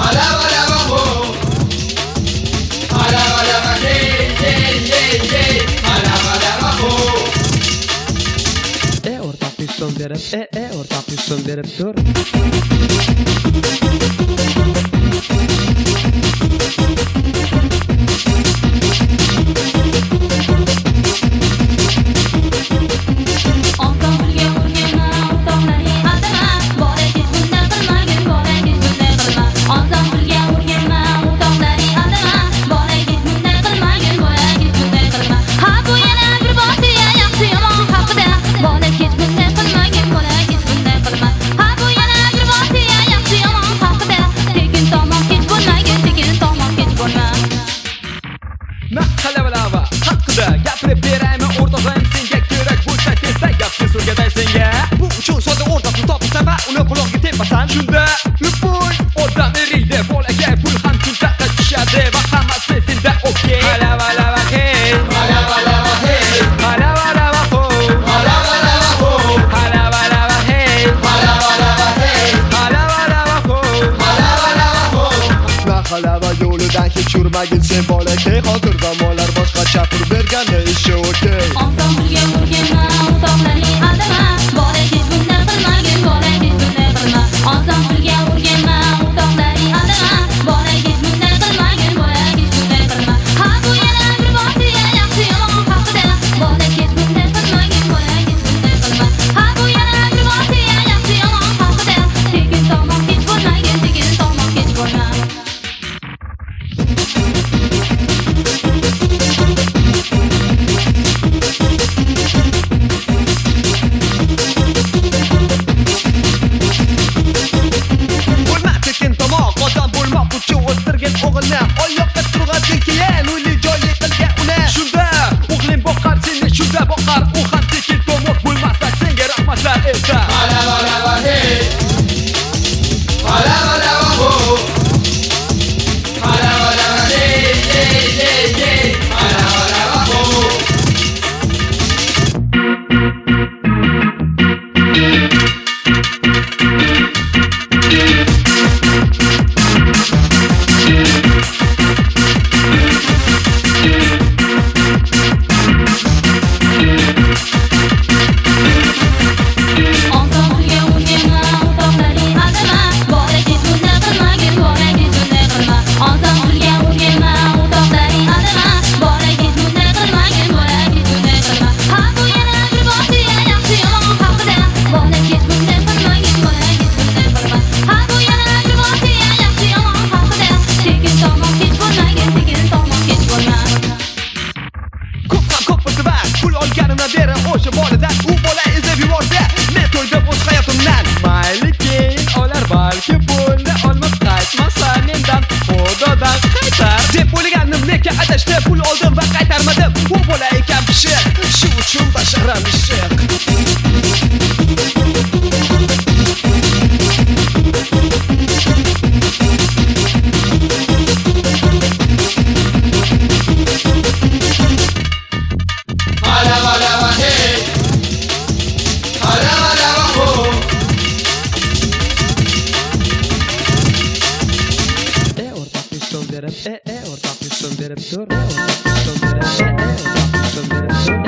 Alaba, alaba, ho. Alaba, alaba, hey, hey, hey, hey. Alaba, alaba, ho. Ortak bir son verip, ortak bir son verip dur. Qalava haqida gapirib beraymi o'rtog'im senga kerak bo'lsa tezda gapni so'rgaday senga bu uchun sodda o'rtoqni topasan va uni quloqqa tepasan shunda boy odam eriydi bolaga pul ham kuntaqa tushadi va hammasi senda okey qalava hey Alaba, hey. qalava ho Alaba, ho. qalava hey Alaba, hey. qalava ho Alaba, ho. Qalava yo'lidan hech yurmagin sen bolakay hozir zamonlar boshqa chaqir berganda ishi okey Ostonbulga urganman, o'rtoqlaring aldama. Bolaga bunday qilmagin, bolaga bunday qilma. Ostonbulga urganman, o'rtoqlaring aldama. Bolaga bunday qilmagin, bolaga bunday qilma. Ha bu yana bir voqea yaxshi yomon haqida. Bolaga bunday qilmagin, bolaga bunday qilma. Ha bu yana bir voqea yaxshi yomon haqida. Tekin tomoq hech bo'lmagin, tekin tomoq hech bo'lma. bo'lma tekin tomoq odam bo'lmoq uchun o'stirgin o'g'ilni oyoqqa turg'azgin keyin uyli joyli qilgan uni shunda o'g'ling boqar seni shunda boqar u ham tekin tomoq bo'lmasdan senga rahmatlar aytar Alaba, hey. Alaba, ho. Alaba, hey, hey, hey, hey. Alaba, ho. Ostonbulga urganman, o'rtoqlaring aldama. Bolaga bunday qilmagin, bolaga bunday qilma. Ostonbulga urganman, o'rtoqlaring aldama. Bolaga bunday qilmagin, bolaga bunday qilma. Ha bu yana bir voqea yaxshi yomon haqida. Bolaga bunday qilmagin, bolaga bunday qilma. Ha bu yana bir voqea yaxshi yomon haqida. Tekin tomoq hech bo'lmagin, tekin tomoq hech bo'lma. ko'p bo'lsa pul olganimdan beri o'sha boladan u bola izlab yubordi men to'yda o'z hayotimdan mayli keyin olar balki pulni olmas qaytmasa mendan xudodan qaytar deb o'ylagandim lekin adashdi pul oldim va qaytarmadim u bola ekan pishiq shu uchun basharam ishiq Alaba, hey. Alaba, ho. ortak bir son verip ortak bir son verip dur ortak bir son verip ortak bir son verip dur